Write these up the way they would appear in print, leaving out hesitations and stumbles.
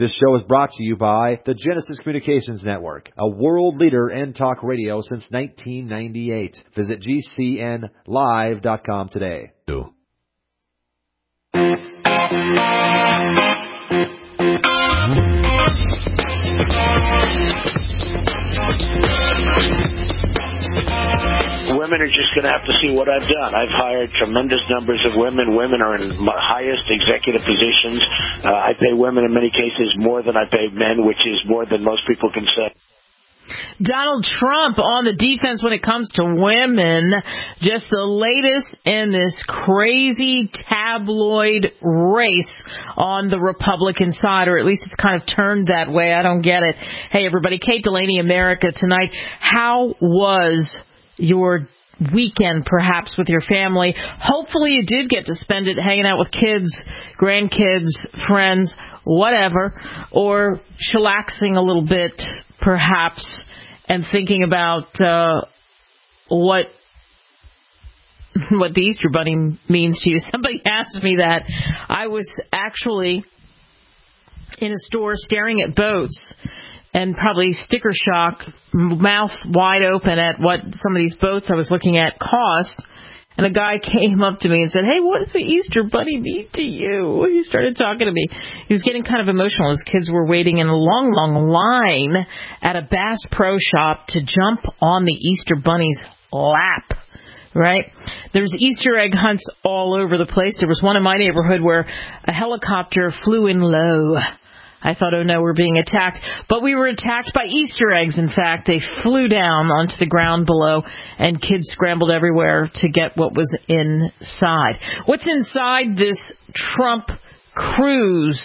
This show is brought to you by the Genesis Communications Network, a world leader in talk radio since 1998. Visit GCNlive.com today. Women are just going to have to see what I've done. I've hired tremendous numbers of women. Women are in my highest executive positions. I pay women in many cases more than I pay men, which is more than most people can say. Donald Trump on the defense when it comes to women. Just the latest in this crazy tabloid race on the Republican side, or at least it's kind of turned that way. I don't get it. Hey, everybody, Kate Delaney, America Tonight. How was your weekend, perhaps, with your family? Hopefully you did get to spend it hanging out with kids, grandkids, friends, whatever, or chillaxing a little bit, perhaps, and thinking about what the Easter Bunny means to you. Somebody asked me that. I was actually in a store staring at boats and probably sticker shock, mouth wide open at what some of these boats I was looking at cost. And a guy came up to me and said, "Hey, what does the Easter Bunny mean to you?" He started talking to me. He was getting kind of emotional. His kids were waiting in a long, long line at a Bass Pro Shop to jump on the Easter Bunny's lap. Right? There's Easter egg hunts all over the place. There was one in my neighborhood where a helicopter flew in low. I thought, oh no, we're being attacked. But we were attacked by Easter eggs, in fact. They flew down onto the ground below, and kids scrambled everywhere to get what was inside. What's inside this Trump cruise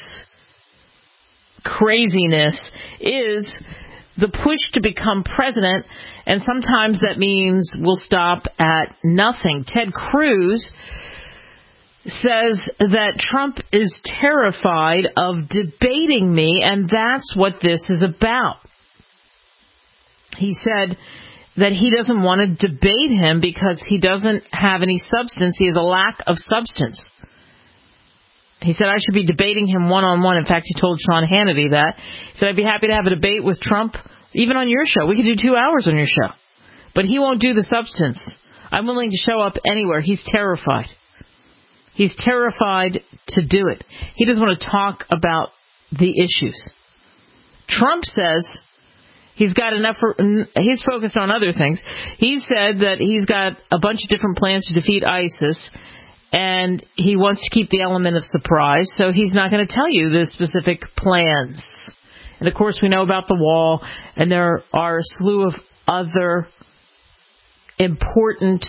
craziness is the push to become president, and sometimes that means we'll stop at nothing. Ted Cruz says that Trump is terrified of debating me, and that's what this is about. He said that he doesn't want to debate him because he doesn't have any substance. He has a lack of substance. He said I should be debating him one-on-one. In fact, he told Sean Hannity that. He said, I'd be happy to have a debate with Trump, even on your show. We could do 2 hours on your show. But he won't do the substance. I'm willing to show up anywhere. He's terrified. He's terrified to do it. He doesn't want to talk about the issues. Trump says he's got enough. He's focused on other things. He said that he's got a bunch of different plans to defeat ISIS, and he wants to keep the element of surprise, so he's not going to tell you the specific plans. And, of course, we know about the wall, and there are a slew of other important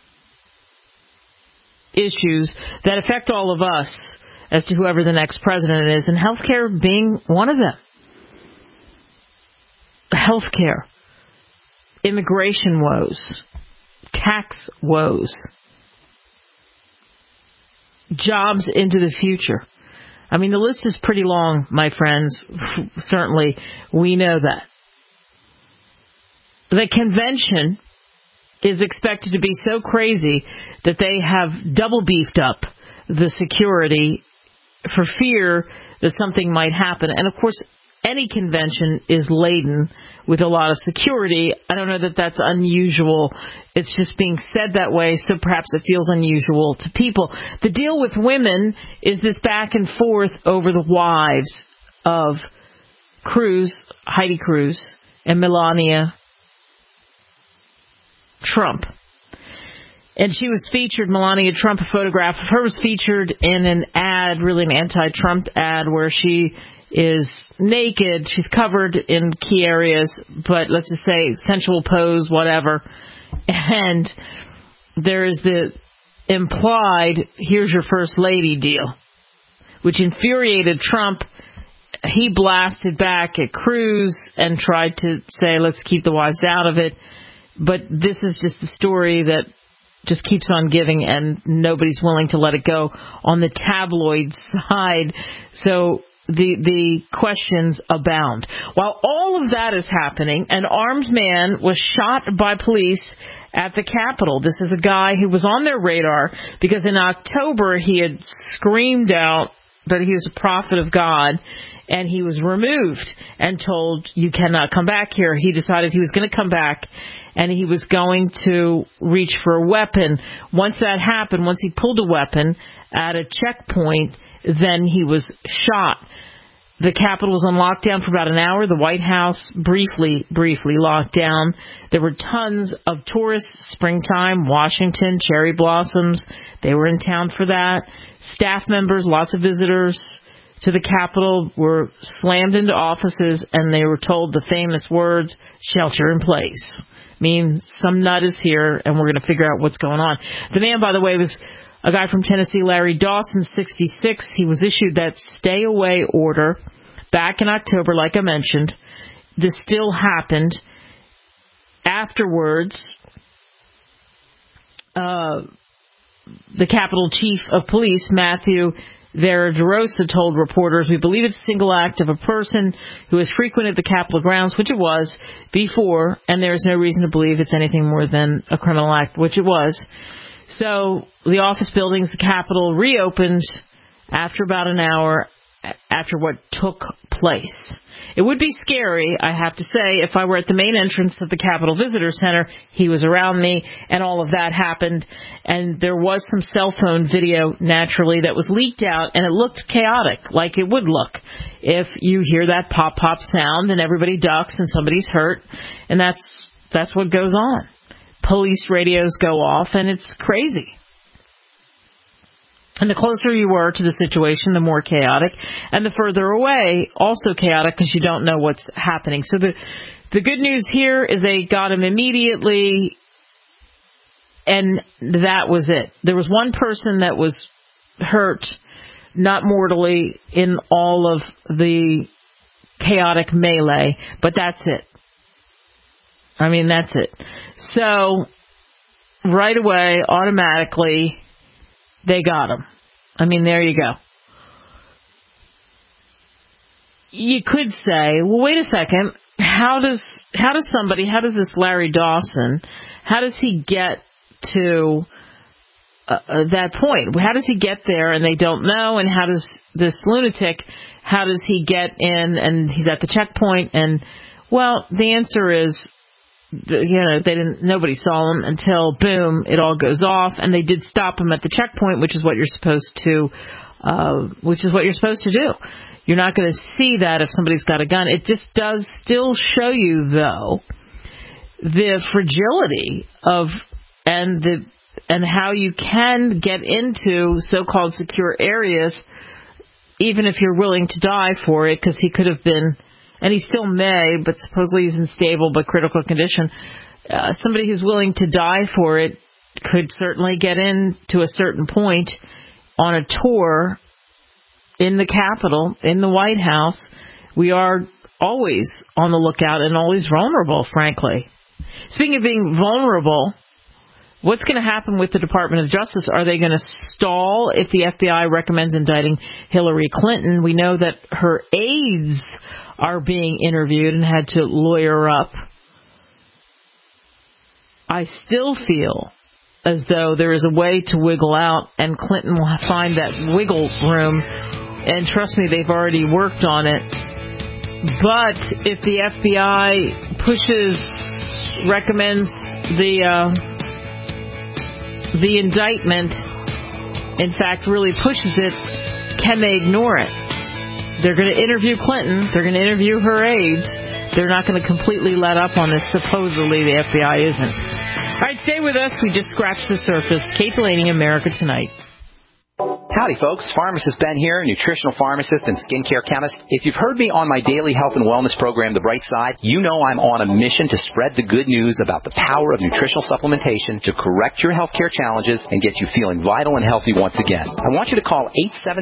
issues that affect all of us as to whoever the next president is, and healthcare being one of them. Healthcare, immigration woes, tax woes, jobs into the future. I mean, the list is pretty long, my friends. Certainly, we know that. The convention is expected to be so crazy that they have double beefed up the security for fear that something might happen. And, of course, any convention is laden with a lot of security. I don't know that that's unusual. It's just being said that way, so perhaps it feels unusual to people. The deal with women is this back and forth over the wives of Cruz, Heidi Cruz, and Melania Trump. And she was featured, Melania Trump, a photograph of her was featured in an ad, really an anti-Trump ad, where she is naked. She's covered in key areas, but let's just say sensual pose, whatever. And there is the implied, here's your first lady deal, which infuriated Trump. He blasted back at Cruz and tried to say, let's keep the wives out of it. But this is just the story that just keeps on giving, and nobody's willing to let it go on the tabloid side. So the questions abound. While all of that is happening, an armed man was shot by police at the Capitol. This is a guy who was on their radar because in October he had screamed out that he was a prophet of God, and he was removed and told, you cannot come back here. He decided he was going to come back, and he was going to reach for a weapon. Once that happened, once he pulled a weapon at a checkpoint, then he was shot. The Capitol was on lockdown for about an hour. The White House briefly locked down. There were tons of tourists, springtime, Washington, cherry blossoms. They were in town for that. Staff members, lots of visitors to the Capitol were slammed into offices, and they were told the famous words, shelter in place. Means some nut is here, and we're going to figure out what's going on. The man, by the way, was a guy from Tennessee, Larry Dawson, 66. He was issued that stay-away order back in October, like I mentioned. This still happened. Afterwards, the Capitol Chief of Police, Matthew Verderosa, told reporters, we believe it's a single act of a person who has frequented the Capitol grounds, which it was before, and there is no reason to believe it's anything more than a criminal act, which it was. So the office buildings, the Capitol, reopened after about an hour after what took place. It would be scary, I have to say, if I were at the main entrance of the Capitol Visitor Center. He was around me, and all of that happened. And there was some cell phone video, naturally, that was leaked out, and it looked chaotic, like it would look if you hear that pop-pop sound and everybody ducks and somebody's hurt. And that's what goes on. Police radios go off, and it's crazy. And the closer you were to the situation, the more chaotic. And the further away, also chaotic, because you don't know what's happening. So the good news here is they got him immediately, and that was it. There was one person that was hurt, not mortally, in all of the chaotic melee, but that's it. I mean, that's it. So, right away, automatically, they got him. I mean, there you go. You could say, well, wait a second. How does this Larry Dawson, how does he get to that point? How does he get there and they don't know? And how does this lunatic, how does he get in and he's at the checkpoint? And, well, the answer is, nobody saw him until, boom, it all goes off, and they did stop him at the checkpoint, which is what you're supposed to do. You're not going to see that if somebody's got a gun. It just does still show you, though, the fragility of and how you can get into so-called secure areas, even if you're willing to die for it, because he could have been. And he still may, but supposedly he's in stable but critical condition. Somebody who's willing to die for it could certainly get in to a certain point on a tour in the Capitol, in the White House. We are always on the lookout and always vulnerable, frankly. Speaking of being vulnerable, what's going to happen with the Department of Justice? Are they going to stall if the FBI recommends indicting Hillary Clinton? We know that her aides are being interviewed and had to lawyer up. I still feel as though there is a way to wiggle out, and Clinton will find that wiggle room. And trust me, they've already worked on it. But if the FBI recommends the indictment, in fact, really pushes it, can they ignore it? They're going to interview Clinton. They're going to interview her aides. They're not going to completely let up on this. Supposedly, the FBI isn't. All right, stay with us. We just scratched the surface. Kate Delaney, America Tonight. Howdy, folks. Pharmacist Ben here, nutritional pharmacist and skincare chemist. If you've heard me on my daily health and wellness program, The Bright Side, you know I'm on a mission to spread the good news about the power of nutritional supplementation to correct your healthcare challenges and get you feeling vital and healthy once again. I want you to call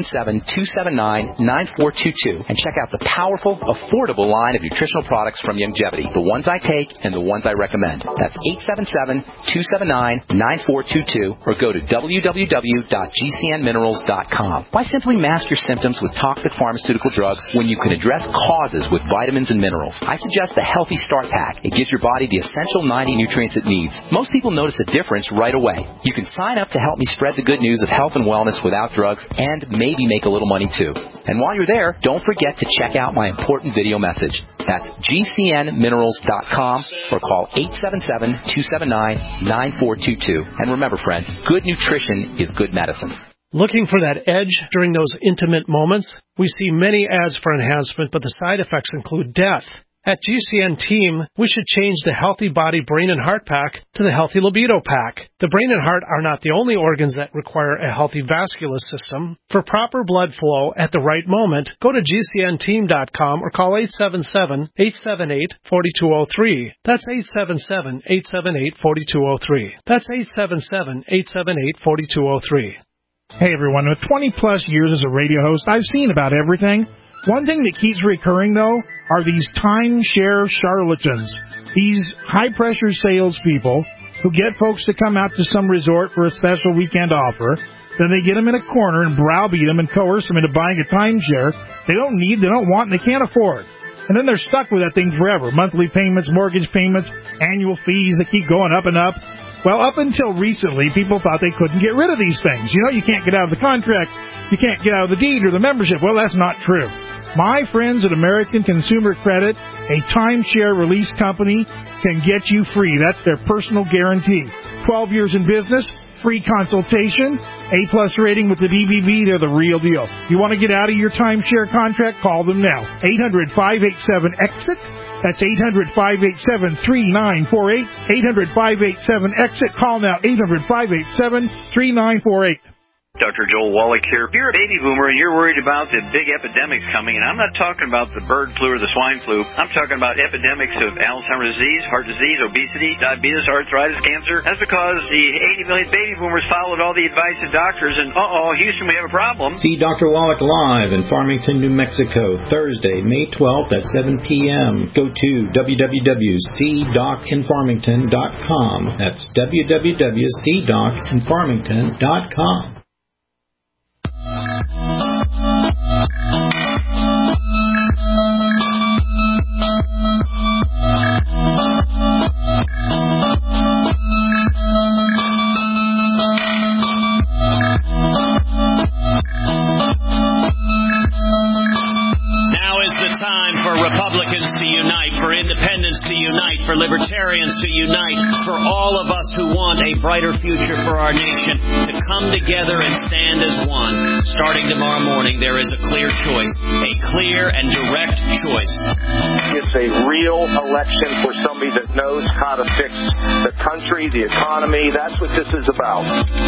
877-279-9422 and check out the powerful, affordable line of nutritional products from Youngevity, the ones I take and the ones I recommend. That's 877-279-9422 or go to www.gcnminerals.com. GCNminerals.com. Why simply mask your symptoms with toxic pharmaceutical drugs when you can address causes with vitamins and minerals? I suggest the Healthy Start Pack. It gives your body the essential 90 nutrients it needs. Most people notice a difference right away. You can sign up to help me spread the good news of health and wellness without drugs and maybe make a little money too. And while you're there, don't forget to check out my important video message. That's GCNminerals.com or call 877-279-9422. And remember, friends, good nutrition is good medicine. Looking for that edge during those intimate moments? We see many ads for enhancement, but the side effects include death. At GCN Team, we should change the Healthy Body, Brain, and Heart Pack to the Healthy Libido Pack. The brain and heart are not the only organs that require a healthy vascular system. For proper blood flow at the right moment, go to GCNteam.com or call 877-878-4203. That's 877-878-4203. That's 877-878-4203. Hey everyone, with 20-plus years as a radio host, I've seen about everything. One thing that keeps recurring, though, are these timeshare charlatans. These high-pressure salespeople who get folks to come out to some resort for a special weekend offer. Then they get them in a corner and browbeat them and coerce them into buying a timeshare they don't need, they don't want, and they can't afford. And then they're stuck with that thing forever. Monthly payments, mortgage payments, annual fees that keep going up and up. Well, up until recently, people thought they couldn't get rid of these things. You know, you can't get out of the contract, you can't get out of the deed or the membership. Well, that's not true. My friends at American Consumer Credit, a timeshare release company, can get you free. That's their personal guarantee. 12 years in business, free consultation, A-plus rating with the BBB, they're the real deal. You want to get out of your timeshare contract? Call them now. 800-587-EXIT. That's 800-587-3948. 800-587-EXIT. Call now, 800-587-3948. Dr. Joel Wallach here. If you're a baby boomer and you're worried about the big epidemics coming, and I'm not talking about the bird flu or the swine flu, I'm talking about epidemics of Alzheimer's disease, heart disease, obesity, diabetes, arthritis, cancer. That's because the 80 million baby boomers followed all the advice of doctors, and Houston, we have a problem. See Dr. Wallach live in Farmington, New Mexico, Thursday, May 12th at 7 p.m. Go to www.cdocinfarmington.com. That's www.cdocinfarmington.com. Now is the time for Republicans to unite, for independents to unite, for libertarians to unite, for all of us who want a brighter future for our nation to come together and stand as one. Starting tomorrow morning, there is a clear choice, a clear and direct choice. It's a real election for somebody that knows how to fix the country, the economy. That's what this is about.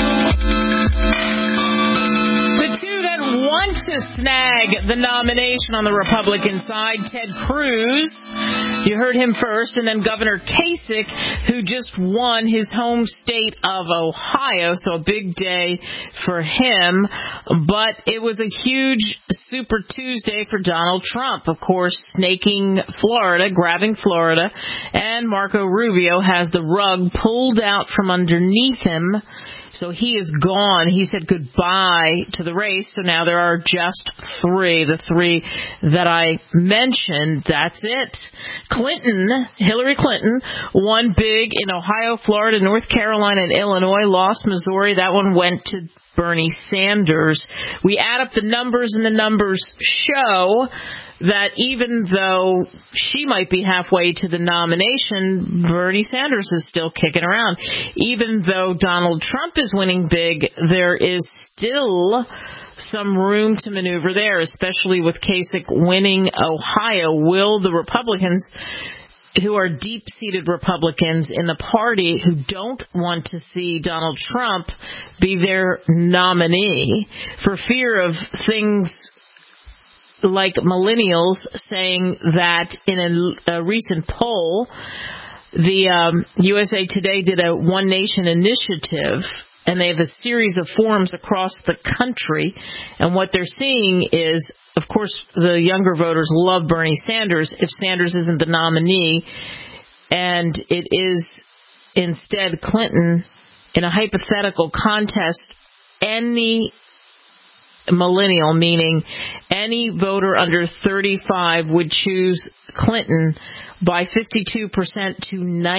The two that want to snag the nomination on the Republican side, Ted Cruz, you heard him first, and then Governor Kasich, who just won his home state of Ohio, so a big day for him. But it was a huge Super Tuesday for Donald Trump, of course, snaking Florida, grabbing Florida, and Marco Rubio has the rug pulled out from underneath him. So he is gone. He said goodbye to the race. So now there are just three. The three that I mentioned, that's it. Hillary Clinton, won big in Ohio, Florida, North Carolina, and Illinois. Lost Missouri. That one went to Bernie Sanders. We add up the numbers, and the numbers show that even though she might be halfway to the nomination, Bernie Sanders is still kicking around. Even though Donald Trump is winning big, there is still some room to maneuver there, especially with Kasich winning Ohio. Will the Republicans, who are deep-seated Republicans in the party who don't want to see Donald Trump be their nominee for fear of things like millennials saying that in a recent poll, the USA Today did a One Nation initiative, and they have a series of forums across the country, and what they're seeing is, of course, the younger voters love Bernie Sanders if Sanders isn't the nominee, and it is instead Clinton in a hypothetical contest. Any millennial, meaning any voter under 35 would choose Clinton by 52% to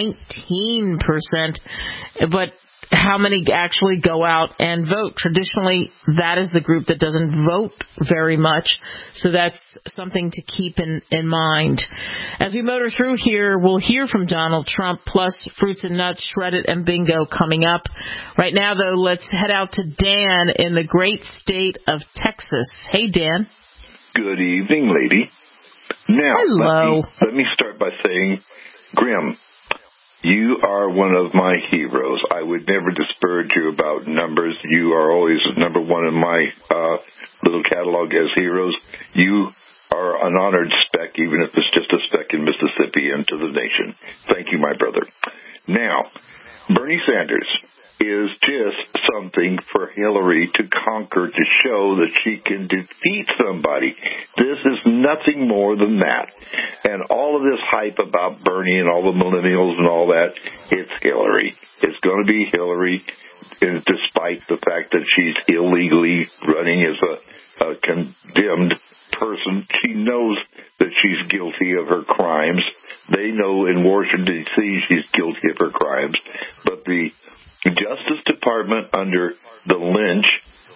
19%. But how many actually go out and vote? Traditionally, that is the group that doesn't vote very much, so that's something to keep in mind. As we motor through here, we'll hear from Donald Trump, plus Fruits and Nuts, Shred It, and Bingo coming up. Right now, though, let's head out to Dan in the great state of Texas. Hey, Dan. Good evening, lady. Now, hello. Let me start by saying, Grim, you are one of my heroes. I would never disparage you about numbers. You are always number one in my little catalog as heroes. You are an honored speck, even if it's just a speck in Mississippi, and to the nation. Thank you, my brother. Now, Bernie Sanders is just something for Hillary to conquer, to show that she can defeat somebody. This is nothing more than that. And all of this hype about Bernie and all the millennials and all that, it's Hillary. It's going to be Hillary, and despite the fact that she's illegally running as a condemned person. She knows that she's guilty of her crimes. They know in Washington, D.C. she's guilty of her crimes. But the Justice Department under the Lynch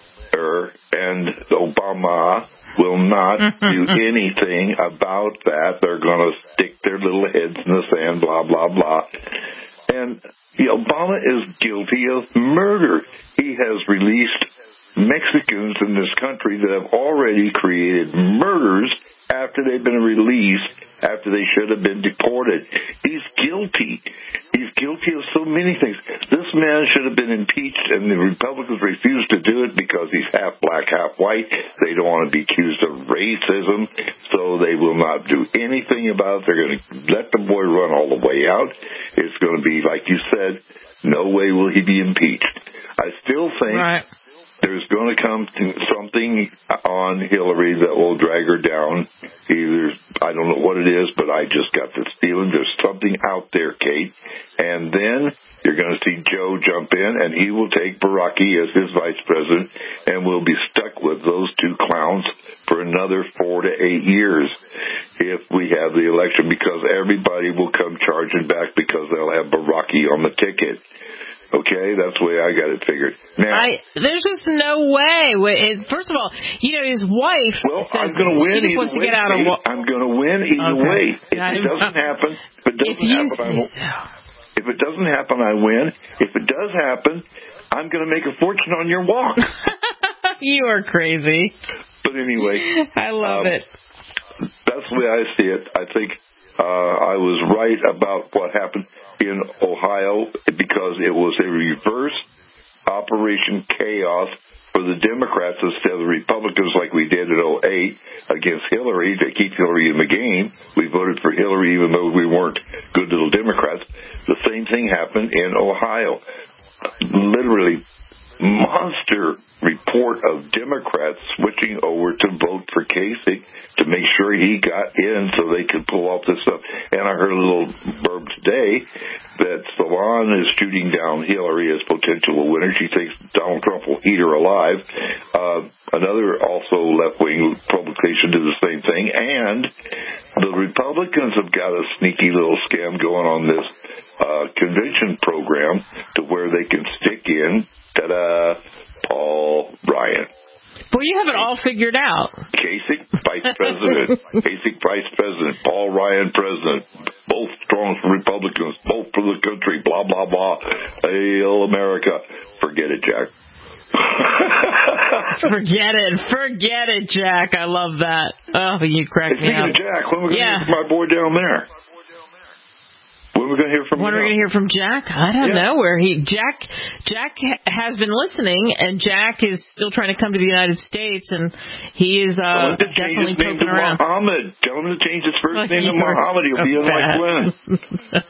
and Obama will not do anything about that. They're going to stick their little heads in the sand, blah, blah, blah. And Obama is guilty of murder. He has released Mexicans in this country that have already created murders after they've been released, after they should have been deported. He's guilty. He's guilty of so many things. This man should have been impeached, and the Republicans refuse to do it because he's half black, half white. They don't want to be accused of racism, so they will not do anything about it. They're going to let the boy run all the way out. It's going to be, like you said, no way will he be impeached. I still think there's going to come something on Hillary that will drag her down. Either, I don't know what it is, but I just got this feeling there's something out there, Kate. And then you're going to see Joe jump in, and he will take Baraki as his vice president, and we'll be stuck with those two clowns for another 4 to 8 years if we have the election, because everybody will come charging back because they'll have Baraki on the ticket. Okay, that's the way I got it figured. Now, there's just no way. First of all, his wife says I'm going to win she just wants to get out of. I'm going to win either way. If it doesn't happen, if it doesn't happen, I win. If it does happen, I'm going to make a fortune on your walk. You are crazy. But anyway, I love it. That's the way I see it. I think I was right about what happened in Ohio because it was a reverse Operation Chaos for the Democrats instead of the Republicans like we did in 2008 against Hillary to keep Hillary in the game. We voted for Hillary even though we weren't good little Democrats. The same thing happened in Ohio. Literally, monster report of Democrats switching over to vote for Kasich to make sure he got in so they could pull off this stuff. And I heard a little blurb today that Salon is shooting down Hillary as potential winner. She thinks Donald Trump will eat her alive. Another also left-wing publication did the same thing. And the Republicans have got a sneaky little scam going on this convention program to where they can stick in Paul Ryan. Well, you have it all figured out. Kasich, vice president. Kasich, vice president. Paul Ryan, president. Both strong Republicans, both for the country, blah, blah, blah. Hail America. Forget it, Jack. Forget it, Jack. I love that. Oh, you cracked me up. Speaking of Jack, when are we going to hear from my boy down there? When are we going to hear from him? When are we going to hear from Jack? I don't know where Jack has been listening, and Jack is still trying to come to the United States, and he is definitely poking around. Muhammad. Tell him to change his first name to Muhammad. He'll be in like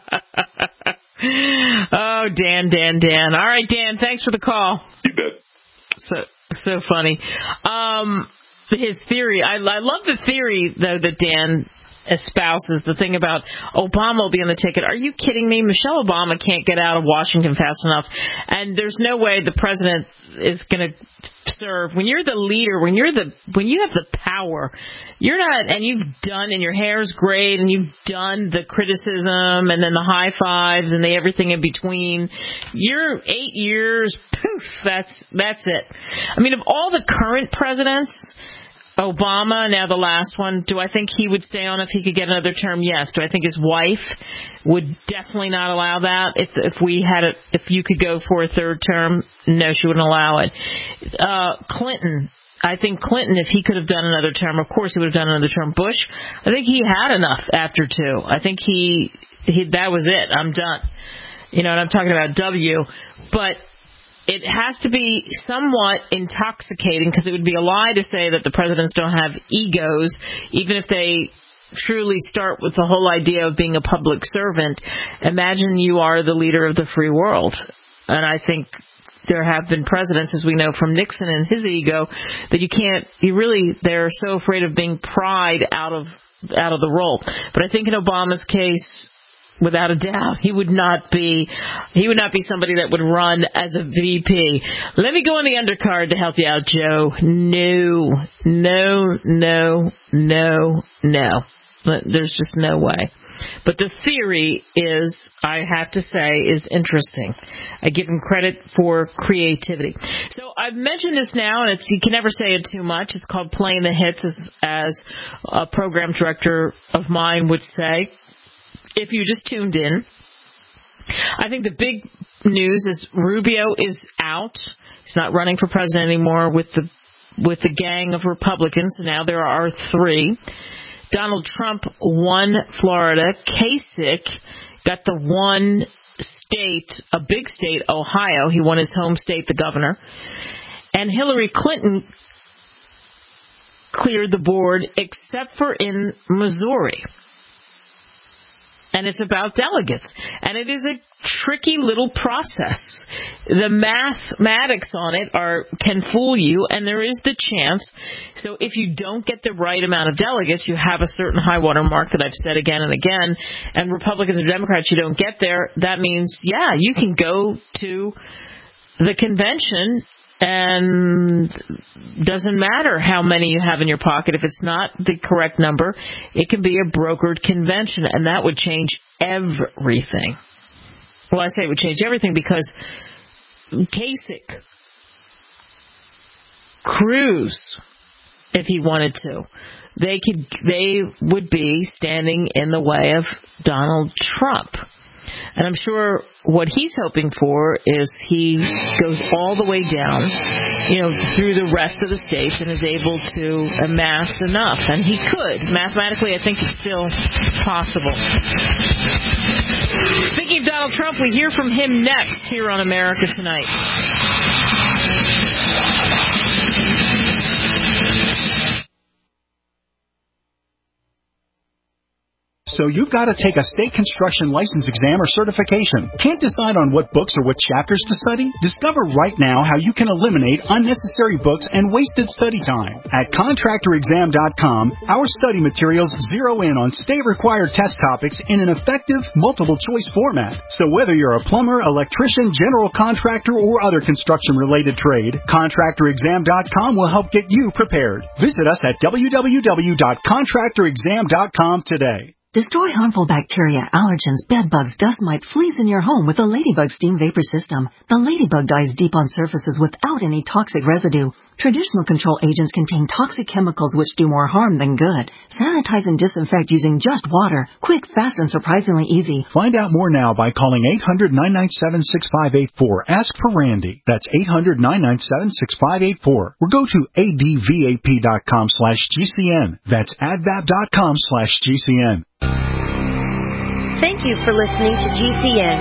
Glenn. Oh, Dan. All right, Dan, thanks for the call. You bet. So funny. His theory, I love the theory, though, that Dan espouses the thing about Obama will be on the ticket. Are you kidding me? Michelle Obama can't get out of Washington fast enough, and there's no way the president is going to serve. When you're the leader, when you have the power, you're not, and you've done, and your hair's great, and you've done the criticism, and then the high fives, and the everything in between. You're 8 years, poof, that's it. I mean, of all the current presidents, Obama, now the last one, do I think he would stay on if he could get another term? Yes. Do I think his wife would definitely not allow that? If you could go for a third term, no, she wouldn't allow it. Clinton, I think Clinton, if he could have done another term, of course he would have done another term. Bush, I think he had enough after 2. I think he that was it. I'm done. And I'm talking about W, but it has to be somewhat intoxicating, because it would be a lie to say that the presidents don't have egos, even if they truly start with the whole idea of being a public servant. Imagine you are the leader of the free world. And I think there have been presidents, as we know from Nixon and his ego, that they're so afraid of being pried out of the role. But I think in Obama's case, without a doubt, he would not be somebody that would run as a VP. Let me go on the undercard to help you out, Joe. No. There's just no way. But the theory is, I have to say, is interesting. I give him credit for creativity. So I've mentioned this now, and you can never say it too much. It's called playing the hits, as a program director of mine would say. If you just tuned in, I think the big news is Rubio is out. He's not running for president anymore with the gang of Republicans. Now there are 3. Donald Trump won Florida. Kasich got the one state, a big state, Ohio. He won his home state, the governor. And Hillary Clinton cleared the board, except for in Missouri. And it's about delegates. And it is a tricky little process. The mathematics on it can fool you, and there is the chance. So if you don't get the right amount of delegates, you have a certain high water mark that I've said again and again, and Republicans and Democrats, you don't get there, that means, you can go to the convention, and doesn't matter how many you have in your pocket. If it's not the correct number, it can be a brokered convention, and that would change everything. Well, I say it would change everything because Kasich, Cruz, if he wanted to, they would be standing in the way of Donald Trump. And I'm sure what he's hoping for is he goes all the way down, through the rest of the states and is able to amass enough. And he could. Mathematically, I think it's still possible. Speaking of Donald Trump, we hear from him next here on America Tonight. So you've got to take a state construction license exam or certification. Can't decide on what books or what chapters to study? Discover right now how you can eliminate unnecessary books and wasted study time. At contractorexam.com, our study materials zero in on state-required test topics in an effective, multiple-choice format. So whether you're a plumber, electrician, general contractor, or other construction-related trade, contractorexam.com will help get you prepared. Visit us at www.contractorexam.com today. Destroy harmful bacteria, allergens, bedbugs, dust mites, fleas in your home with the Ladybug Steam Vapor System. The Ladybug dies deep on surfaces without any toxic residue. Traditional control agents contain toxic chemicals which do more harm than good. Sanitize and disinfect using just water. Quick, fast, and surprisingly easy. Find out more now by calling 800-997-6584. Ask for Randy. That's 800-997-6584. Or go to advap.com/GCN. That's advap.com/GCN. Thank you for listening to GCN.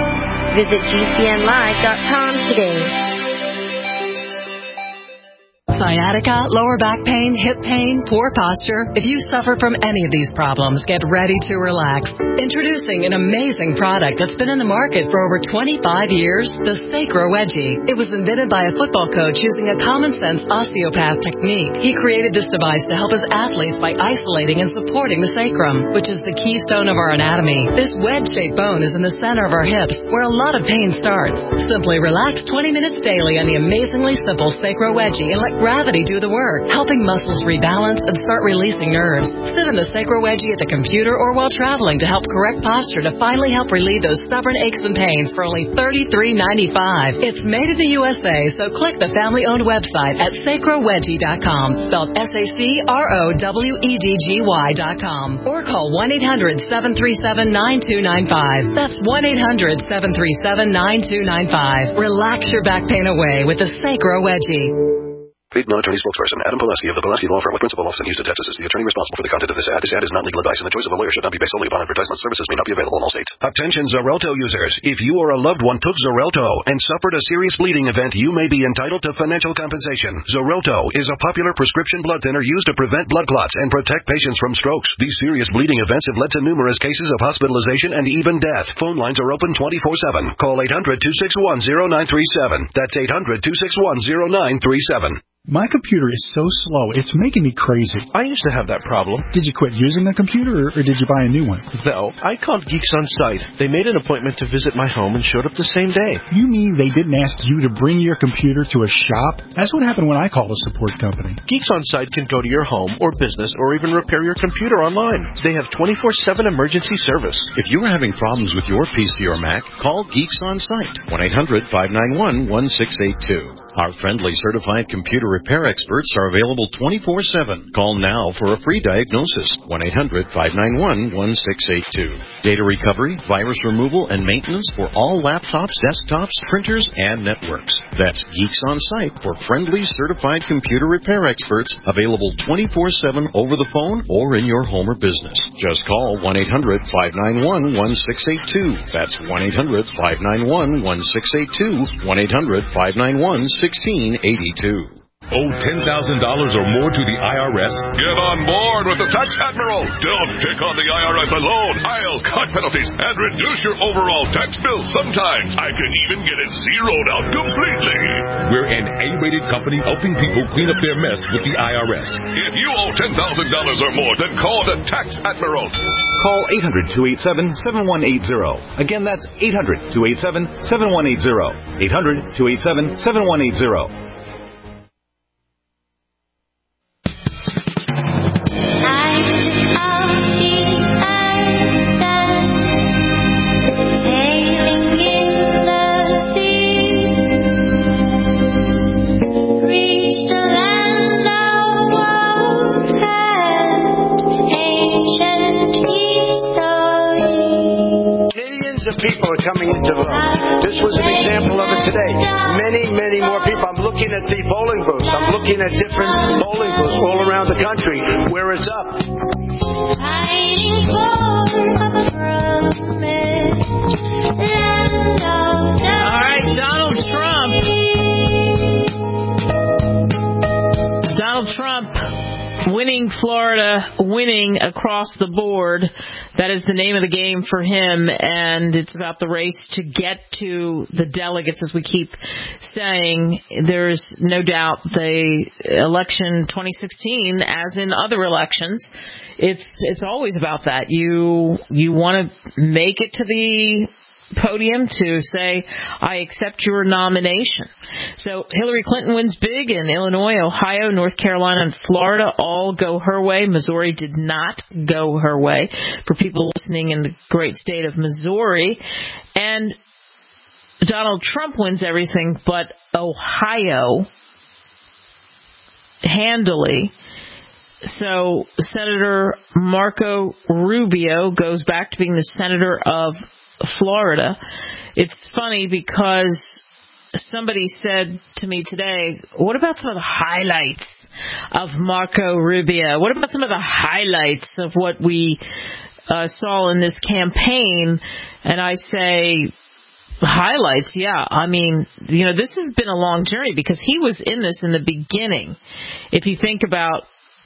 Visit GCNlive.com today. Sciatica, lower back pain, hip pain, poor posture. If you suffer from any of these problems, get ready to relax. Introducing an amazing product that's been in the market for over 25 years, the Sacro Wedgie. It was invented by a football coach using a common-sense osteopath technique. He created this device to help his athletes by isolating and supporting the sacrum, which is the keystone of our anatomy. This wedge-shaped bone is in the center of our hips, where a lot of pain starts. Simply relax 20 minutes daily on the amazingly simple Sacro Wedgie and let gravity do the work, helping muscles rebalance and start releasing nerves. Sit in the Sacro Wedgie at the computer or while traveling to help correct posture to finally help relieve those stubborn aches and pains for only $33.95. It's made in the USA, so click the family-owned website at sacrowedgie.com, spelled SACROWEDGY.com, or call 1-800-737-9295. That's 1-800-737-9295. Relax your back pain away with the Sacro Wedgie. Paid non-attorney spokesperson Adam Pulaski of the Pulaski Law Firm with principal office in Houston, Texas is the attorney responsible for the content of this ad. This ad is not legal advice, and the choice of a lawyer should not be based solely upon advertisement. Services may not be available in all states. Attention Xarelto users. If you or a loved one took Xarelto and suffered a serious bleeding event, you may be entitled to financial compensation. Xarelto is a popular prescription blood thinner used to prevent blood clots and protect patients from strokes. These serious bleeding events have led to numerous cases of hospitalization and even death. Phone lines are open 24/7. Call 800-261-0937. That's 800-261-0937. My computer is so slow, it's making me crazy. I used to have that problem. Did you quit using the computer, or did you buy a new one? No, I called Geeks On Site. They made an appointment to visit my home and showed up the same day. You mean they didn't ask you to bring your computer to a shop? That's what happened when I called a support company. Geeks On Site can go to your home or business or even repair your computer online. They have 24/7 emergency service. If you are having problems with your PC or Mac, call Geeks On Site, 1-800-591-1682. Our friendly certified computer repair experts are available 24/7. Call now for a free diagnosis. 1-800-591-1682. Data recovery, virus removal, and maintenance for all laptops, desktops, printers, and networks. That's Geeks On Site for friendly certified computer repair experts, available 24/7 over the phone or in your home or business. Just call 1-800-591-1682. That's 1-800-591-1682. 1-800-591-1682. Owe $10,000 or more to the IRS? Get on board with the Tax Admiral. Don't pick on the IRS alone. I'll cut penalties and reduce your overall tax bill. Sometimes I can even get it zeroed out completely. We're an A-rated company helping people clean up their mess with the IRS. If you owe $10,000 or more, then call the Tax Admiral. Call 800-287-7180. Again, that's 800-287-7180. 800-287-7180. Of people are coming in to vote. This was an example of it today. Many, many more people. I'm looking at the polling booths. I'm looking at different polling booths all around the country where it's up. All right, Donald Trump winning Florida, winning across the board. That is the name of the game for him, and it's about the race to get to the delegates, as we keep saying. There's no doubt the election 2016, as in other elections, it's always about that. You want to make it to the podium to say, I accept your nomination. So Hillary Clinton wins big in Illinois, Ohio, North Carolina, and Florida all go her way. Missouri did not go her way, for people listening in the great state of Missouri. And Donald Trump wins everything but Ohio handily. So Senator Marco Rubio goes back to being the senator of Florida. It's funny because somebody said to me today, what about some of the highlights of Marco Rubio? What about some of the highlights of what we saw in this campaign? And I say, highlights, yeah. I mean, this has been a long journey because he was in this in the beginning. If you think about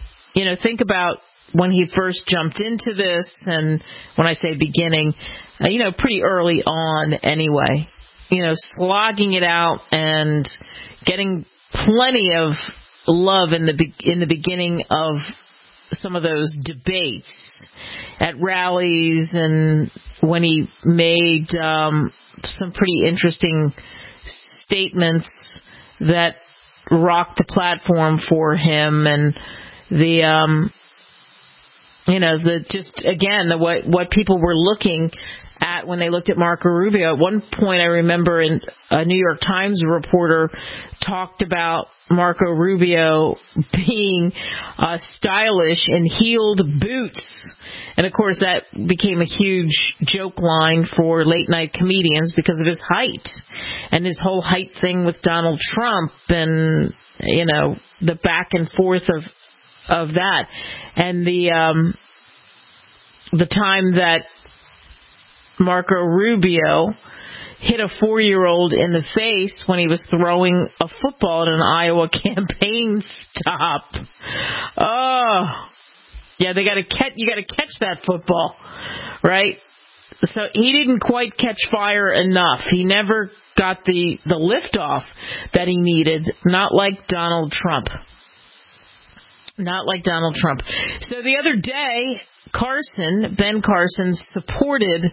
when he first jumped into this, and when I say beginning, pretty early on anyway, slogging it out and getting plenty of love in the beginning of some of those debates at rallies, and when he made some pretty interesting statements that rocked the platform for him, and what people were looking at when they looked at Marco Rubio. At one point, I remember a New York Times reporter talked about Marco Rubio being stylish in heeled boots. And, of course, that became a huge joke line for late-night comedians because of his height and his whole height thing with Donald Trump and, the back and forth of that. And the time that Marco Rubio hit a 4-year-old in the face when he was throwing a football at an Iowa campaign stop. Oh, yeah, you got to catch that football, right? So he didn't quite catch fire enough. He never got the liftoff that he needed. Not like Donald Trump. Not like Donald Trump. So the other day, Ben Carson supported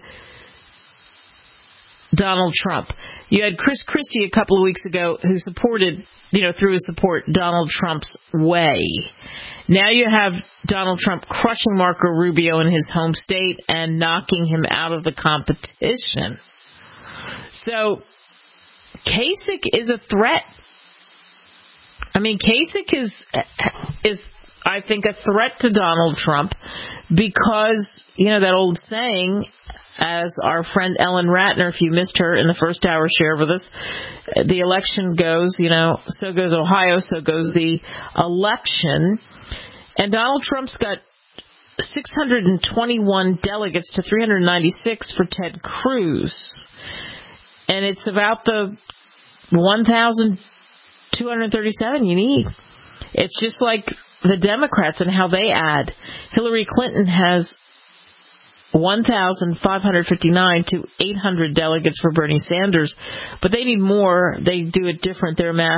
Donald Trump. You had Chris Christie a couple of weeks ago who supported, through his support, Donald Trump's way. Now you have Donald Trump crushing Marco Rubio in his home state and knocking him out of the competition. So Kasich is a threat. I mean, Kasich is I think, a threat to Donald Trump because, that old saying, as our friend Ellen Ratner, if you missed her in the first hour, share with us, the election goes, so goes Ohio, so goes the election. And Donald Trump's got 621 delegates to 396 for Ted Cruz. And it's about the 1,237 you need. It's just like the Democrats and how they add. Hillary Clinton has 1,559 to 800 delegates for Bernie Sanders, but they need more. They do it different. Their math,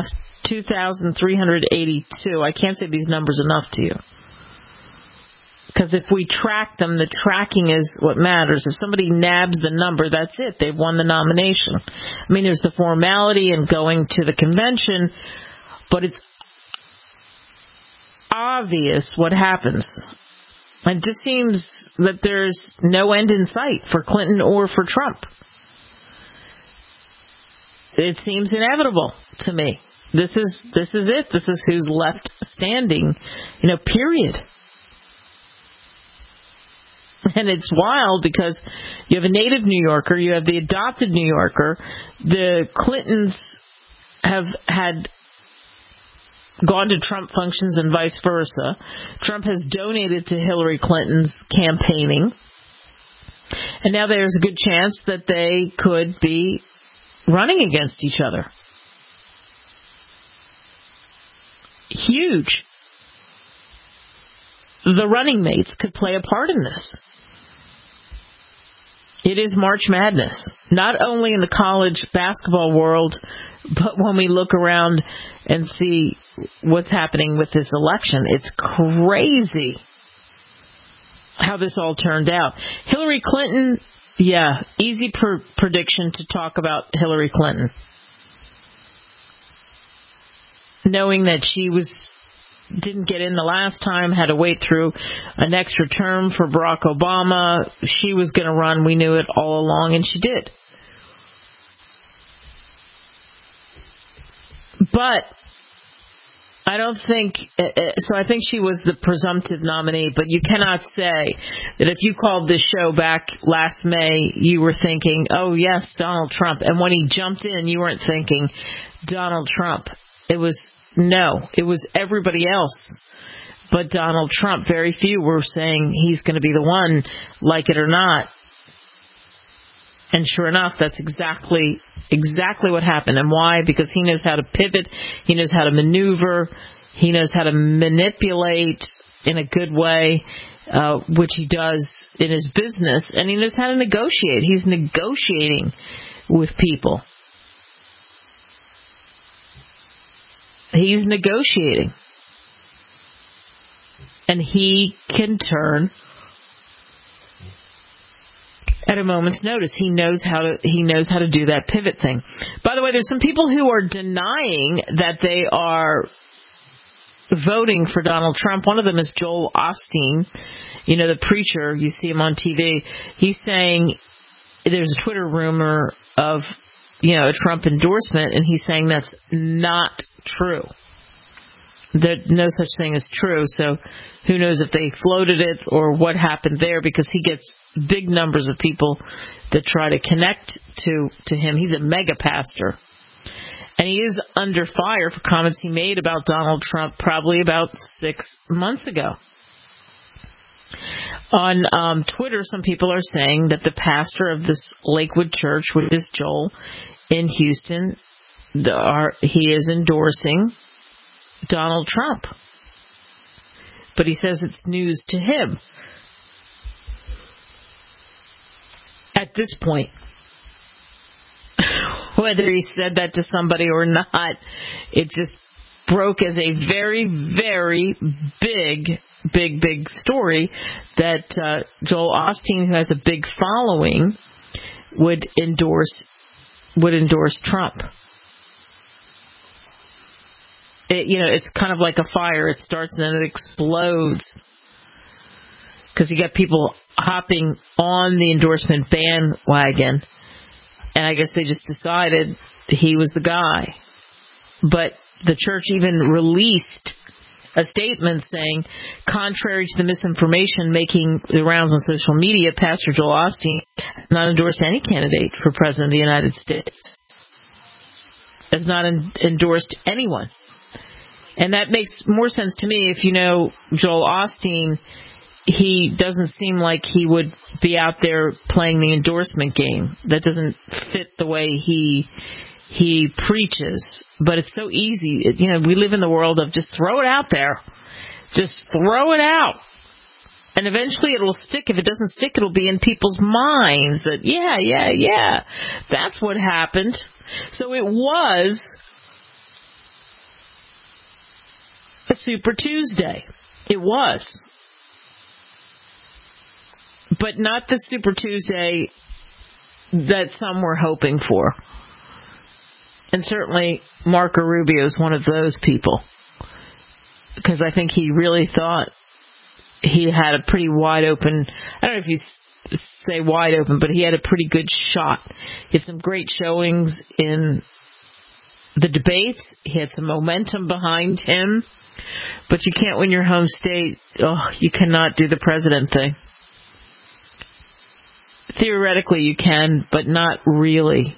2,382. I can't say these numbers enough to you. Because if we track them, the tracking is what matters. If somebody nabs the number, that's it. They've won the nomination. I mean, there's the formality and going to the convention, but it's obvious what happens. It just seems that there's no end in sight for Clinton or for Trump. It seems inevitable to me. This is it. This is who's left standing, period. And it's wild because you have a native New Yorker, you have the adopted New Yorker. The Clintons have had gone to Trump functions and vice versa. Trump has donated to Hillary Clinton's campaigning. And now there's a good chance that they could be running against each other. Huge. The running mates could play a part in this. It is March Madness, not only in the college basketball world, but when we look around and see what's happening with this election. It's crazy how this all turned out. Hillary Clinton, easy prediction to talk about Hillary Clinton. Knowing that she didn't get in the last time, had to wait through an extra term for Barack Obama. She was going to run. We knew it all along, and she did. But I don't think, so I think she was the presumptive nominee, but you cannot say that if you called this show back last May, you were thinking, oh yes, Donald Trump. And when he jumped in, you weren't thinking Donald Trump. It was everybody else but Donald Trump. Very few were saying he's going to be the one, like it or not. And sure enough, that's exactly what happened. And why? Because he knows how to pivot. He knows how to maneuver. He knows how to manipulate in a good way, which he does in his business. And he knows how to negotiate. He's negotiating with people. He's negotiating. And he can turn at a moment's notice. He knows how to do that pivot thing. By the way, there's some people who are denying that they are voting for Donald Trump. One of them is Joel Osteen, the preacher. You see him on TV. He's saying there's a Twitter rumor of, a Trump endorsement, and he's saying that's not true. That no such thing is true. So who knows if they floated it or what happened there, because he gets big numbers of people that try to connect to him. He's a mega pastor. And he is under fire for comments he made about Donald Trump probably about 6 months ago. On Twitter, some people are saying that the pastor of this Lakewood church, which is Joel in Houston, he is endorsing Donald Trump. But he says it's news to him. At this point, whether he said that to somebody or not, it just broke as a very, very big story that Joel Osteen, who has a big following, would endorse Trump. It's kind of like a fire. It starts and then it explodes. Because you get people hopping on the endorsement bandwagon. And I guess they just decided he was the guy. But the church even released a statement saying, contrary to the misinformation making the rounds on social media, Pastor Joel Osteen has not endorsed any candidate for President of the United States. Has not endorsed anyone. And that makes more sense to me if you know Joel Osteen. He doesn't seem like he would be out there playing the endorsement game. That doesn't fit the way he preaches. But it's so easy. We live in the world of just throw it out there. Just throw it out. And eventually it will stick. If it doesn't stick, it'll be in people's minds that, yeah, that's what happened. So it was a Super Tuesday. It was. But not the Super Tuesday that some were hoping for. And certainly Marco Rubio is one of those people. Because I think he really thought he had a pretty wide open, I don't know if you say wide open, but he had a pretty good shot. He had some great showings in the debates. He had some momentum behind him. But you can't win your home state. You cannot do the president thing. Theoretically you can, but not really.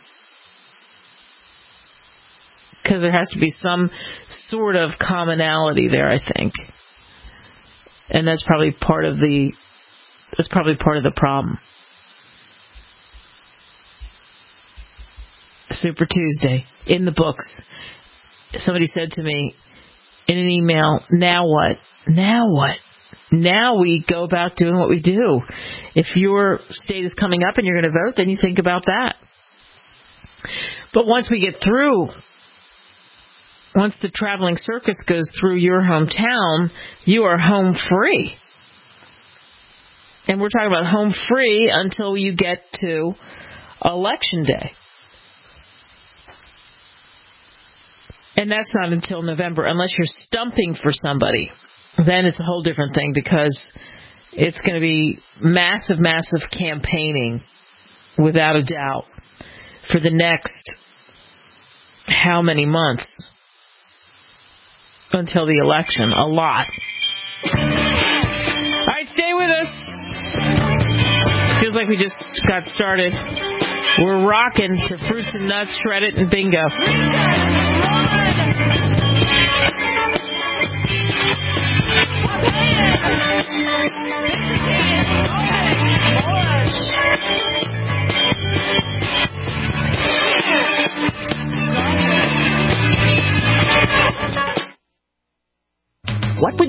Because there has to be some sort of commonality there, I think. And that's probably part of the problem. Super Tuesday in the books. Somebody said to me in an email, now what? Now we go about doing what we do. If your state is coming up and you're going to vote, then you think about that. But once we get through, once the traveling circus goes through your hometown, you are home free. And we're talking about home free until you get to Election Day. And that's not until November, unless you're stumping for somebody. Then it's a whole different thing, because it's going to be massive campaigning, without a doubt, for the next how many months until the election. A lot. All right, stay with us. Feels like we just got started. We're rocking to Fruits and Nuts, Shred It, and Bingo.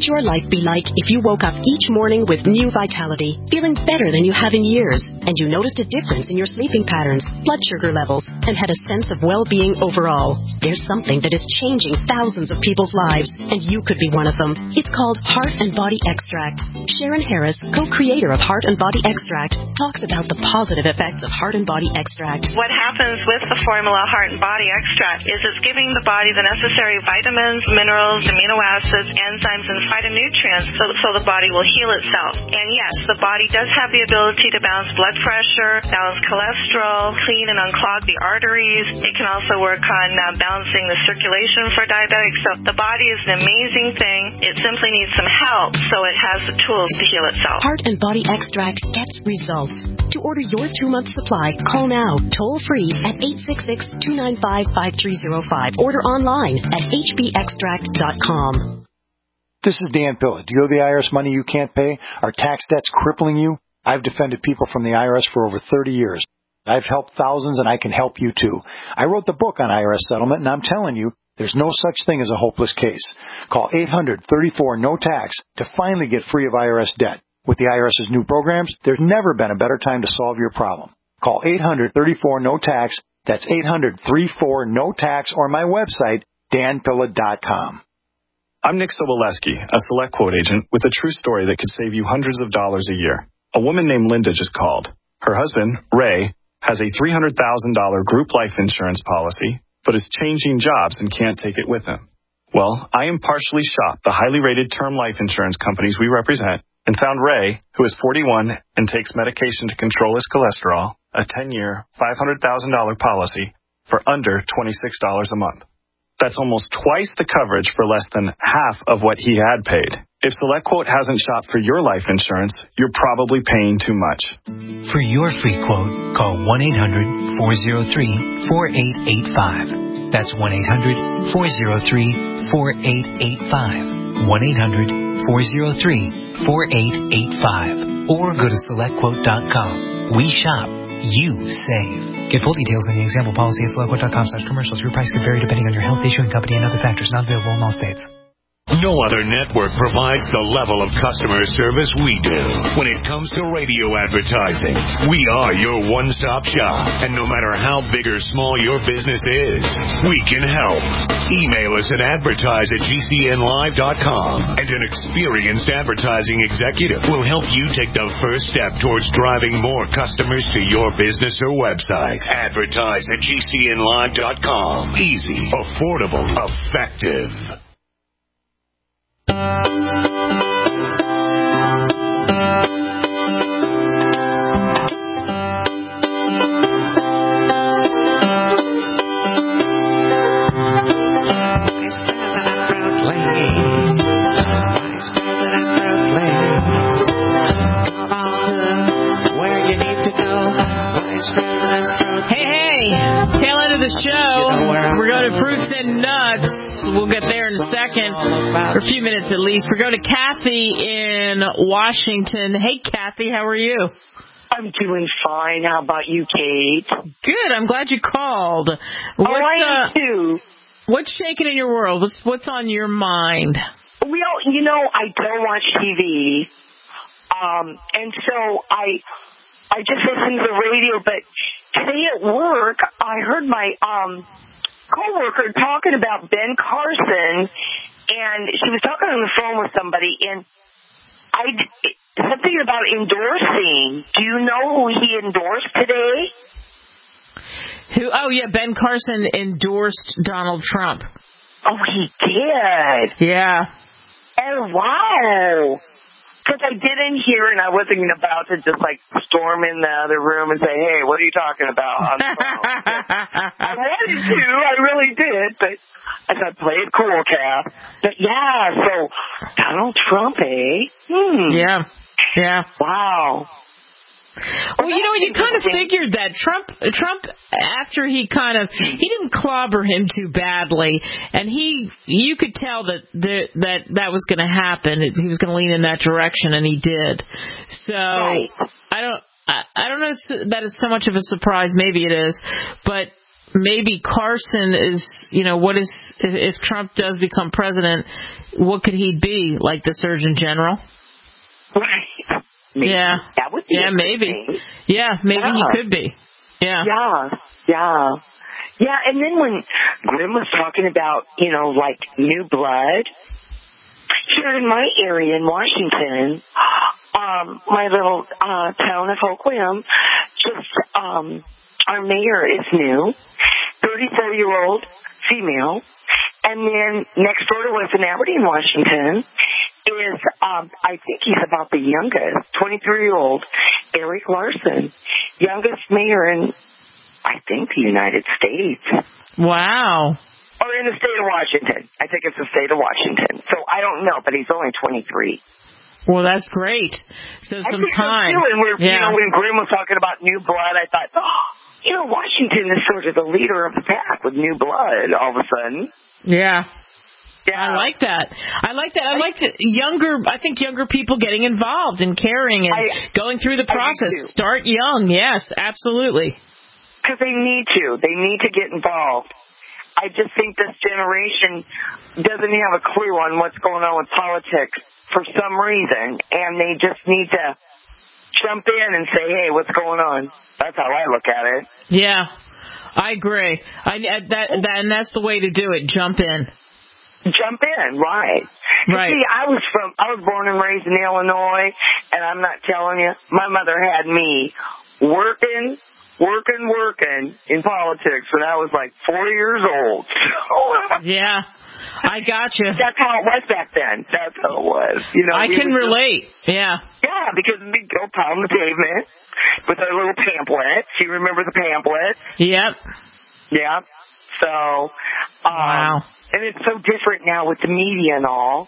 your life be like if you woke up each morning with new vitality, feeling better than you have in years, and you noticed a difference in your sleeping patterns, blood sugar levels, and had a sense of well-being overall? There's something that is changing thousands of people's lives, and you could be one of them. It's called Heart and Body Extract. Sharon Harris, co-creator of Heart and Body Extract, talks about the positive effects of Heart and Body Extract. What happens with the formula Heart and Body Extract is it's giving the body the necessary vitamins, minerals, amino acids, enzymes, and phytonutrients so the body will heal itself. And yes, the body does have the ability to balance blood pressure, balance cholesterol, clean and unclog the arteries. It can also work on balancing the circulation for diabetics. So the body is an amazing thing. It simply needs some help so it has the tools to heal itself. Heart and Body Extract gets results. To order your 2-month supply, call now, toll free at 866-295-5305. Order online at hbextract.com. This is Dan Pilla. Do you owe the IRS money you can't pay? Are tax debts crippling you? I've defended people from the IRS for over 30 years. I've helped thousands, and I can help you too. I wrote the book on IRS settlement, and I'm telling you, there's no such thing as a hopeless case. Call 800-34-NO-TAX to finally get free of IRS debt. With the IRS's new programs, there's never been a better time to solve your problem. Call 800-34-NO-TAX. That's 800-34-NO-TAX, or my website, danpilla.com. I'm Nick Soboleski, a Select Quote agent with a true story that could save you hundreds of dollars a year. A woman named Linda just called. Her husband, Ray, has a $300,000 group life insurance policy, but is changing jobs and can't take it with him. Well, I impartially shopped the highly rated term life insurance companies we represent and found Ray, who is 41 and takes medication to control his cholesterol, a 10-year, $500,000 policy for under $26 a month. That's almost twice the coverage for less than half of what he had paid. If SelectQuote hasn't shopped for your life insurance, you're probably paying too much. For your free quote, call 1-800-403-4885. That's 1-800-403-4885. 1-800-403-4885. Or go to SelectQuote.com. We shop. You save. Get full details in the example policy at SelectQuote.com/commercials. Your price could vary depending on your health, issuing company, and other factors. Not available in all states. No other network provides the level of customer service we do. When it comes to radio advertising, we are your one-stop shop. And no matter how big or small your business is, we can help. Email us at advertise@gcnlive.com, and an experienced advertising executive will help you take the first step towards driving more customers to your business or website. Advertise@gcnlive.com. Easy, affordable, effective. We're going to fruits and nuts. We'll get there in a second, for a few minutes at least. We're going to Kathy in Washington. Hey, Kathy, how are you? I'm doing fine. How about you, Kate? Good. I'm glad you called. I am too. What's shaking in your world? What's on your mind? Well, you know, I don't watch TV, and so I just listen to the radio. But today at work, I heard my coworker talking about Ben Carson, and she was talking on the phone with somebody, and something about endorsing. Do you know who he endorsed today? Who? Oh, yeah, Ben Carson endorsed Donald Trump. Oh, he did? Yeah. Oh, wow. Because I didn't hear, and I wasn't about to just, storm in the other room and say, hey, what are you talking about on the phone? I wanted to. I really did. But I thought, play it cool, Kath. But, yeah, so Donald Trump, eh? Yeah. Wow. Well, you kind of figured that Trump, after he didn't clobber him too badly, and you could tell that was going to happen. He was going to lean in that direction, and he did. So right. I don't know that it's so much of a surprise. Maybe it is, but maybe Carson is, if Trump does become president, what could he be, like the Surgeon General? Right. Maybe. Yeah. That would be maybe. Yeah, maybe he could be. Yeah. Yeah. Yeah, and then when Grim was talking about, like new blood, here in my area in Washington, my little town of Hoquiam, our mayor is new, 34-year-old female, and then next door to us in Aberdeen, Washington, is, I think he's about the youngest, 23-year-old Eric Larson, youngest mayor in, I think, the United States. Wow. Or in the state of Washington. I think it's the state of Washington. So I don't know, but he's only 23. Well, that's great. So some time. When Grim was talking about new blood, I thought, Washington is sort of the leader of the pack with new blood all of a sudden. Yeah. I like that. I like younger people getting involved and caring and going through the process. Start young. Yes, absolutely. Because they need to. They need to get involved. I just think this generation doesn't have a clue on what's going on with politics for some reason, and they just need to jump in and say, hey, what's going on? That's how I look at it. Yeah, I agree. And that's the way to do it. Jump in. Jump in, right. Right. See, I was born and raised in Illinois, and I'm not telling you, my mother had me working in politics when I was like 4 years old. Yeah, I got you. That's how it was back then. That's how it was. I can relate. Yeah. Yeah, because we'd go pound the pavement with our little pamphlets. You remember the pamphlets? Yep. Yeah. So, wow. And it's so different now with the media and all.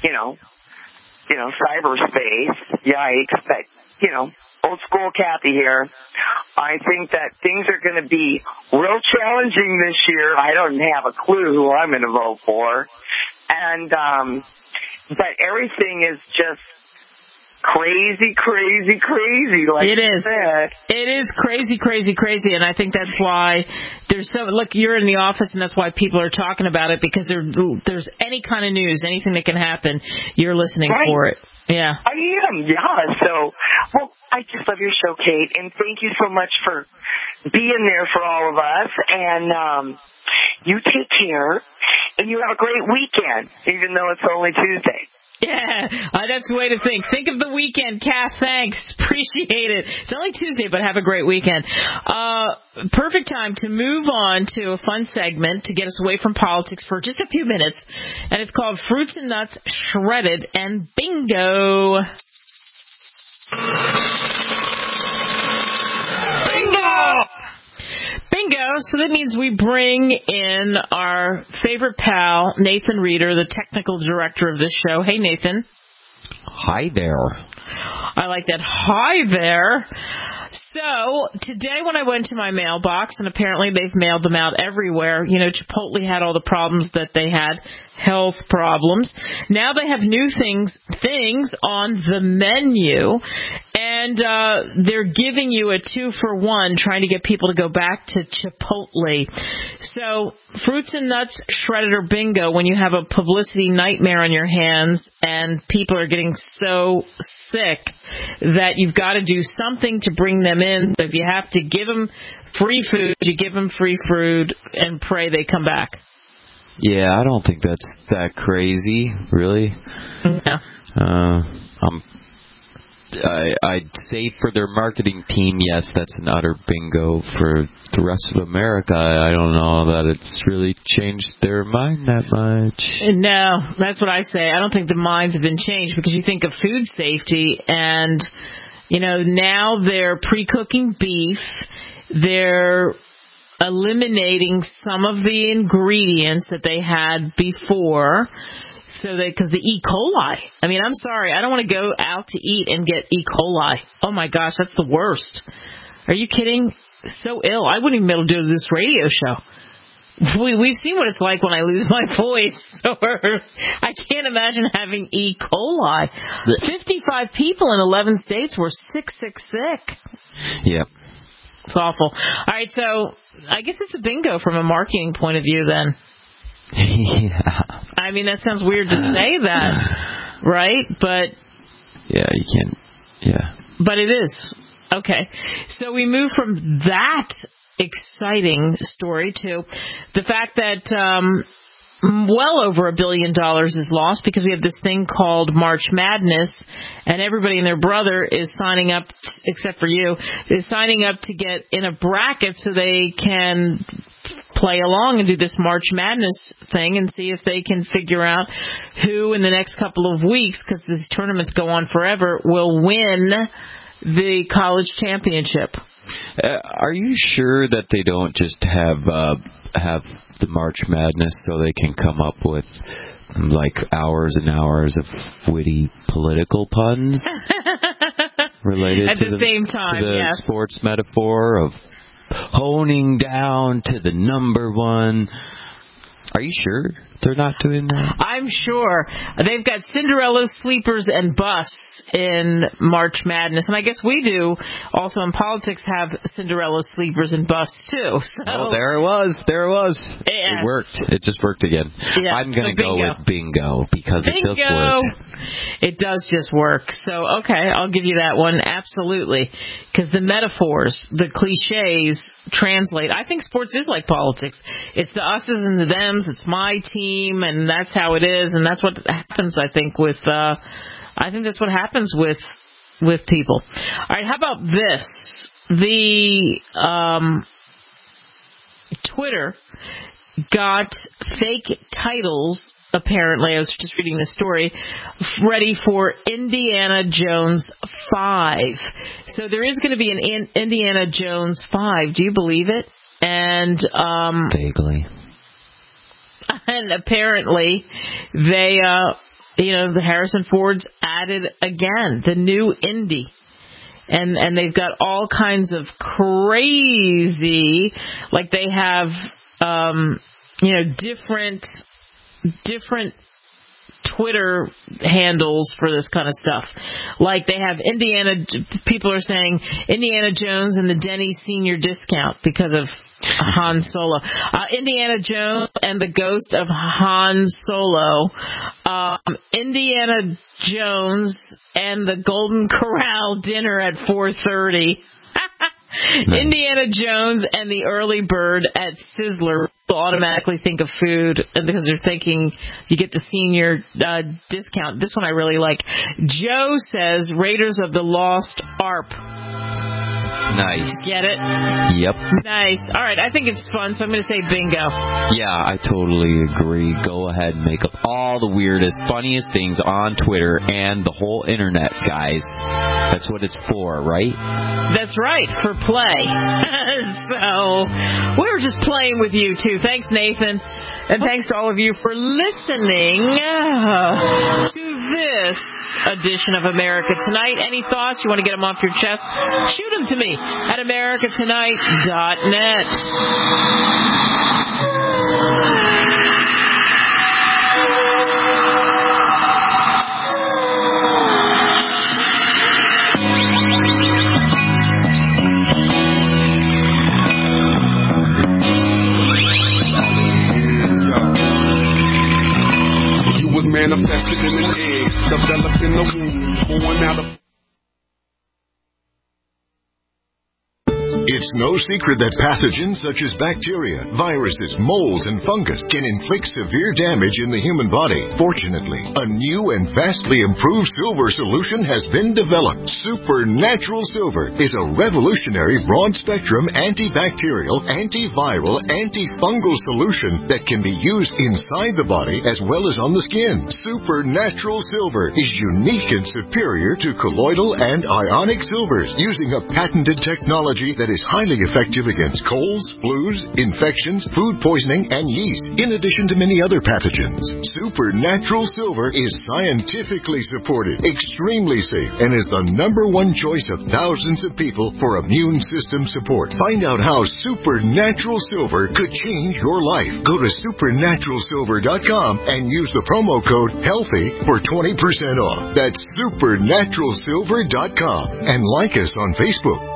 Cyberspace. Yikes. But, old school Kathy here. I think that things are going to be real challenging this year. I don't have a clue who I'm going to vote for. And, but everything is just crazy, like it is. You said. It is crazy, and I think that's why there's look, you're in the office, and that's why people are talking about it, because there's any kind of news, anything that can happen, you're listening for it. Yeah. I am, yeah. So, I just love your show, Kate, and thank you so much for being there for all of us, and you take care, and you have a great weekend, even though it's only Tuesday. Yeah, that's the way to think. Think of the weekend, Kath. Thanks. Appreciate it. It's only Tuesday, but have a great weekend. Perfect time to move on to a fun segment to get us away from politics for just a few minutes. And it's called Fruits and Nuts Shredded and Bingo. Bingo! So that means we bring in our favorite pal, Nathan Reeder, the technical director of this show. Hey, Nathan. Hi there. I like that. Hi there. So today when I went to my mailbox, and apparently they've mailed them out everywhere, Chipotle had all the problems that they had, health problems. Now they have new things on the menu, and they're giving you a 2-for-1, trying to get people to go back to Chipotle. So Fruits and Nuts Shredded or Bingo, when you have a publicity nightmare on your hands and people are getting so sick that you've got to do something to bring them in. So if you have to give them free food, you give them free food and pray they come back. Yeah, I don't think that's that crazy, really. Yeah. I'd say for their marketing team, yes, that's an utter bingo. For the rest of America, I don't know that it's really changed their mind that much. No, that's what I say. I don't think the minds have been changed, because you think of food safety, and, now they're pre-cooking beef. They're eliminating some of the ingredients that they had before. Because the E. coli. I mean, I'm sorry. I don't want to go out to eat and get E. coli. Oh, my gosh, that's the worst. Are you kidding? So ill. I wouldn't even be able to do this radio show. We've seen what it's like when I lose my voice. So I can't imagine having E. coli. 55 people in 11 states were sick. Yep. It's awful. All right, so I guess it's a bingo from a marketing point of view then. Yeah. I mean, that sounds weird to say that, right? But yeah, you can't. Yeah. But it is. Okay. So we move from that exciting story to the fact that well over $1 billion is lost because we have this thing called March Madness, and everybody and their brother is signing up, except for you, is signing up to get in a bracket so they can play along and do this March Madness thing and see if they can figure out who in the next couple of weeks, because these tournaments go on forever, will win the college championship. Are you sure that they don't just have the March Madness so they can come up with like hours and hours of witty political puns related at to the same time, to the yes. sports metaphor of honing down to the number one? Are you sure they're not doing that? I'm sure. They've got Cinderella, sleepers, and busts in March Madness. And I guess we do also in politics have Cinderella, sleepers, and busts too. So. Oh, there it was. Yeah. It worked. It just worked again. Yeah, I'm going to go with bingo because it just worked. It does just work. So, okay, I'll give you that one. Absolutely. Because the metaphors, the cliches translate. I think sports is like politics. It's the us's and the thems. It's my team, and that's how it is. And that's what happens, I think, with... I think that's what happens with people. All right, how about this? The Twitter got fake titles, apparently. I was just reading the story, ready for Indiana Jones 5. So there is going to be an Indiana Jones 5. Do you believe it? And vaguely. And apparently they... the Harrison Ford's added again, the new Indy. And they've got all kinds of crazy, like they have, different Twitter handles for this kind of stuff. Like they have people are saying Indiana Jones and the Denny Senior discount because of Han Solo. Indiana Jones and the Ghost of Han Solo. Indiana Jones and the Golden Corral dinner at 4:30. Indiana Jones and the early bird at Sizzler will automatically think of food because they're thinking you get the senior discount. This one I really like. Joe says Raiders of the Lost Ark. Nice. Get it? Yep. Nice. All right, I think it's fun, so I'm going to say bingo. Yeah, I totally agree. Go ahead and make up all the weirdest, funniest things on Twitter and the whole internet, guys. That's what it's for, right? That's right, for play. So, we were just playing with you, too. Thanks, Nathan. And thanks to all of you for listening to this edition of America Tonight. Any thoughts? You want to get them off your chest? Shoot them to me at americatonight.net. Manifested in an egg, developed in the womb, born out of... It's no secret that pathogens such as bacteria, viruses, molds, and fungus can inflict severe damage in the human body. Fortunately, a new and vastly improved silver solution has been developed. Supernatural Silver is a revolutionary broad-spectrum antibacterial, antiviral, antifungal solution that can be used inside the body as well as on the skin. Supernatural Silver is unique and superior to colloidal and ionic silvers, using a patented technology that is highly effective against colds, flus, infections, food poisoning, and yeast, in addition to many other pathogens. Supernatural Silver is scientifically supported, extremely safe, and is the #1 choice of thousands of people for immune system support. Find out how Supernatural Silver could change your life. Go to supernaturalsilver.com and use the promo code HEALTHY for 20% off. That's supernaturalsilver.com. And like us on Facebook.